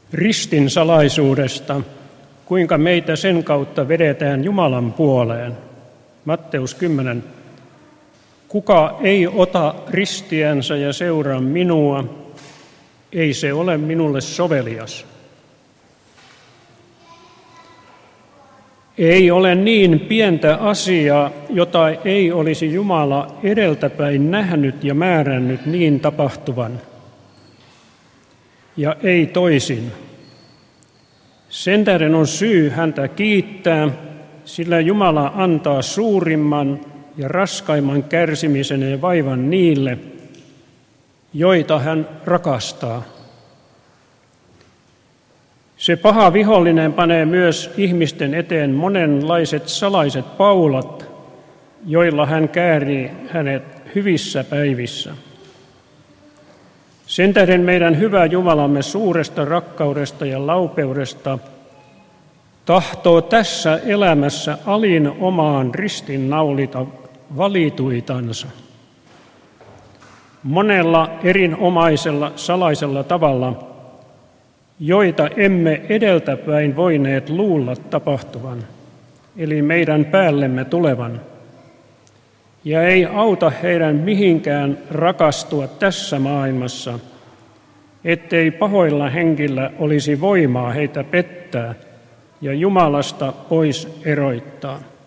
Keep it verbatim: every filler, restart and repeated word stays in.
ristin salaisuudesta, kuinka meitä sen kautta vedetään Jumalan puoleen. Matteus kymmenen. Kuka ei ota ristiänsä ja seuraa minua, ei se ole minulle sovelias. Ei ole niin pientä asiaa, jota ei olisi Jumala edeltäpäin nähnyt ja määrännyt niin tapahtuvan. Ja ei toisin. Sen tähden on syy häntä kiittää, sillä Jumala antaa suurimman ja raskaimman kärsimisen ja vaivan niille, joita hän rakastaa. Se paha vihollinen panee myös ihmisten eteen monenlaiset salaiset paulat, joilla hän käärii hänet hyvissä päivissä. Sen tähden meidän hyvä Jumalamme suuresta rakkaudesta ja laupeudesta tahtoo tässä elämässä alin omaan ristin naulita valituitansa. Monella erinomaisella salaisella tavalla, joita emme edeltäpäin voineet luulla tapahtuvan, eli meidän päällemme tulevan. Ja ei auta heidän mihinkään rakastua tässä maailmassa, ettei pahoilla henkillä olisi voimaa heitä pettää ja Jumalasta pois eroittaa.